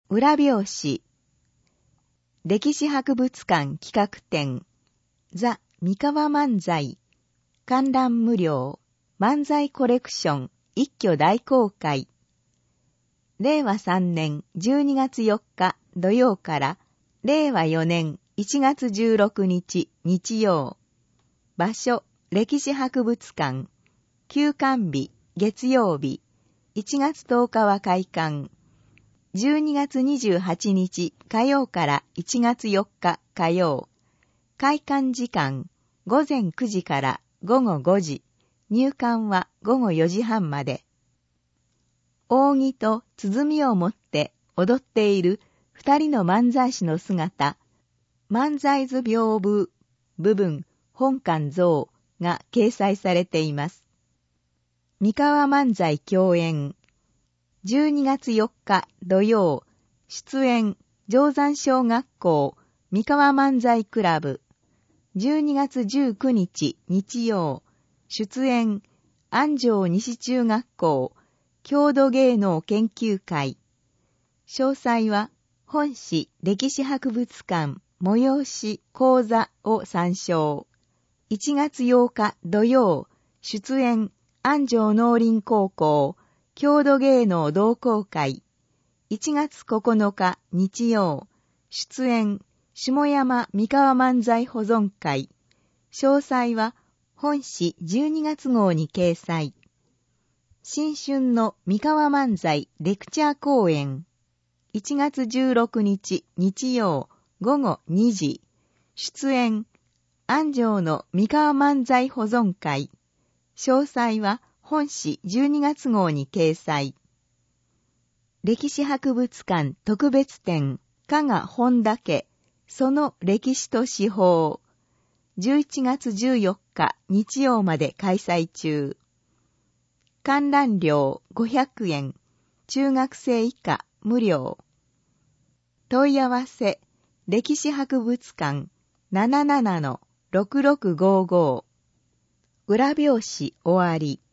裏表紙。歴史博物館企画展。ザ・三河漫才。観覧無料。漫才コレクション一挙大公開。令和3年12月4日土曜から令和4年1月16日日曜。場所、歴史博物館。休館日、月曜日。1月10日は開館。12月28日火曜から1月4日火曜。開館時間、午前9時から午後5時。入館は午後4時半まで。扇と鼓を持って踊っている二人の漫才師の姿、漫才図屏風部分本館像が掲載されています。三河漫才共演。12月4日土曜、出演、定山小学校、三河漫才クラブ。12月19日日曜、出演、安城西中学校、郷土芸能研究会。詳細は、本市歴史博物館催し講座を参照。1月8日土曜、出演、安城農林高校、郷土芸能同好会。1月9日日曜、出演、下山三河漫才保存会。詳細は本誌12月号に掲載。新春の三河漫才レクチャー講演。1月16日日曜午後2時。出演、安城の三河漫才保存会。詳細は本誌12月号に掲載。歴史博物館特別展、加賀本田家、その歴史と司法。11月14日日曜まで開催中。観覧料500円、中学生以下無料。問い合わせ、歴史博物館 77-6655。裏表紙終わり。